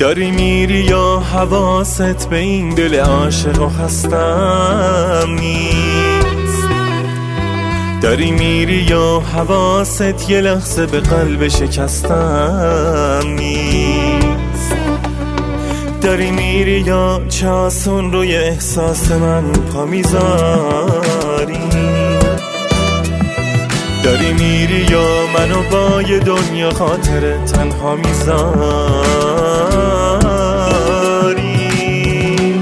داری میری یا حواست به این دل عاشق و خستم نیست؟ داری میری یا حواست یه لحظه به قلب شکستم نیست؟ داری میری یا چه آسون روی احساس من پا میذاری؟ داری میری یا منو با یه دنیا خاطر تنها میذاری؟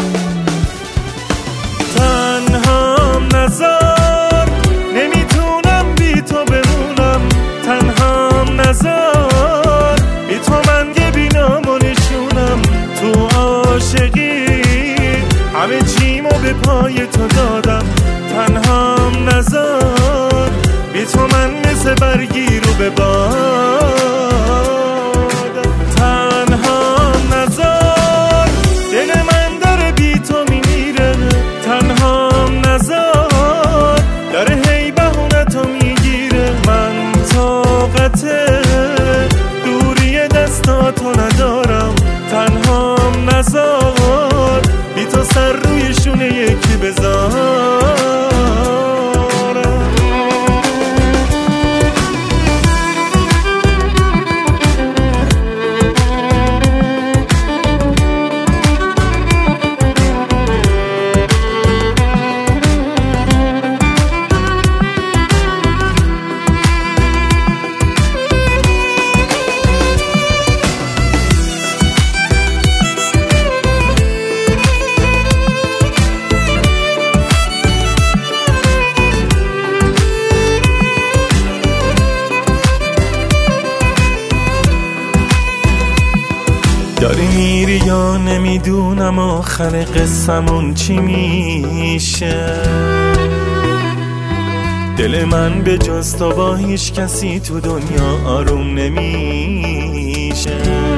تنهام نذار، نمیتونم بی تو بمونم. تنهام نذار، بی تو من یه بینام و نشونم. تو عاشقی همه چیمو به پای تو دادم. تنهام نذار، بی تو من مثل برگی رو به بادم. تنهام نذار، دل من داره بی تو میمیره. تنهام نذار، داره هی بهونتو میگیره. من طاقت دوری دستاتو ندارم. تنهام نذار، بی تو سر روی شونه یکی بذار. داری میری یا نمیدونم آخر قصمون چی میشه. دل من به جز تو با هیچ کسی تو دنیا آروم نمیشه.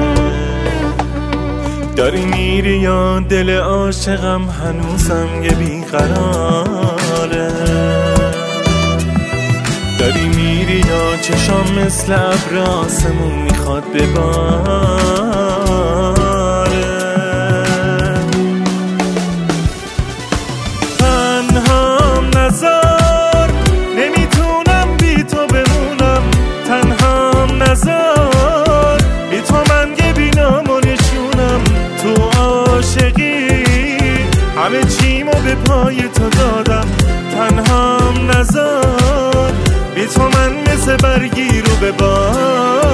داری میری یا دل عاشقم هنوزم یه بیقراره. داری میری یا چشام مثل ابر آسمون میخواد بباره. تنهام نذار، نمیتونم بی تو بمونم. تنهام نذار، بی تو من یه بینام و نشونم. تو عاشقی همه چیمو به پای تو دادم. تنهام نذار، بی تو من مثل برگی رو به باد.